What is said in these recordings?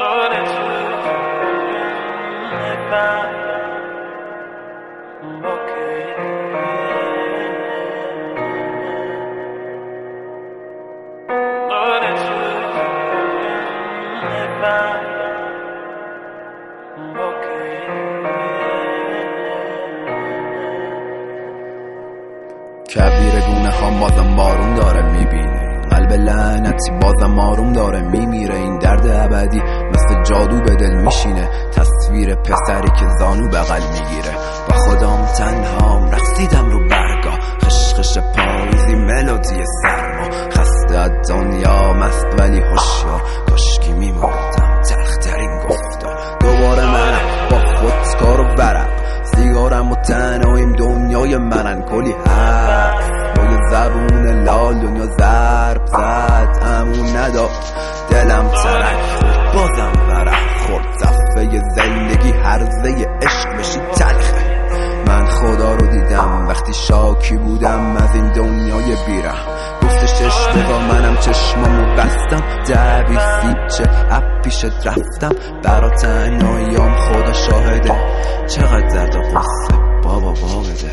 کبیر گونه ها بازم بارون داره میبینه، قلب لعنتی بازم آروم داره میمیره. این درد ابدی مثل جادو به دل میشینه، تصویر پسری که زانو بغل میگیره. با خودم تنهام رقصیدم رو برگاه، خشخش پاییزی ملودی سرما. خسته از دنیا مست ولی هوشیار، کاشکی میمردم تلخترین گفتار. دوباره منم با خودکار و ورق، سیگارم و تنهاییم دنیای منن. کلی حرف روی زبون لال دنیا ضرب زد، امون نداد دلم ترک خورد، بازم ورق خورد. صفحه زندگی هرزه عشق بشی تلخه. من خدا رو دیدم وقتی شاکی بودم از این دنیای بیرم. گفتش چشم بگاه، منم چشمامو بستم. 10-20 چه اپ پیشت رفتم، برا تنهاییام خدا شاهده. چقدر درد و قصه بابا بده،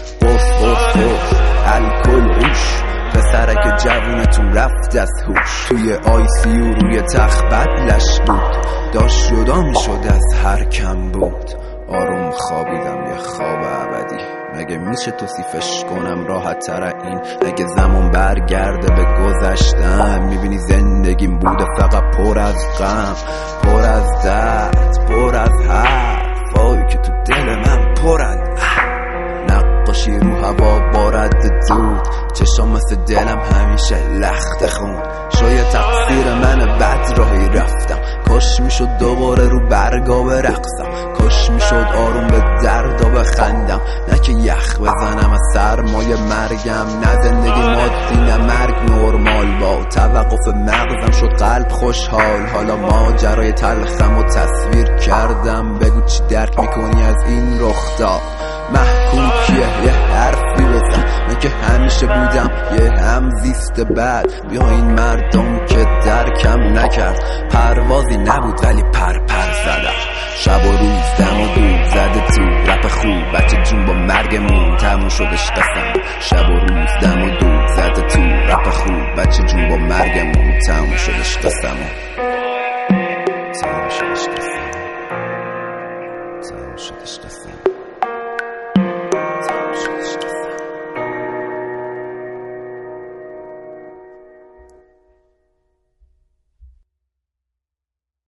قف الکل هوش. پسرک جوونتون رفت از هوش، توی آیسیو روی تخت بدلش بود. داشت جدا میشد از هر کم بود. آروم خوابیدم یه خواب ابدی، مگه میشه توصیفش کنم راحت تر این؟ اگه زمان برگرده به گذشتم، میبینی زندگیم بوده فقط پر از غم، پر از درد، پر از حرفایی که تو دل من پرن. نقاشی رو هوا بارد دود، چشام مثل دلم همیشه لخت خون. شاید تقصیر من بد راهی رفتم، کاش میشد دوباره رو برگا برقصم. کاش میشد آروم به دردا بخندم، نه که یخ بزنم از سرمایه مرگم. نه زندگی مادی نه مرگ نرمال، با توقف مغزم شد قلب خوشحال. حالا ماجرای تلخم و تصویر کردم، بگو چی درک میکنی از این رخداد؟ محکوم کیه؟ یه حرفی بزن، من که همیشه بودم یه همزیست بد. بیا این مردم که درکم نکرد، پروازی نبود ولی پر زدم. شب و روز دم و دود زده تو رپ خوب، بچه جون با مرگمون تموم شدش قسم. شب و روز دم و دود زده تو رپ خوب، بچه جون با مرگمون تموم شدش قسم.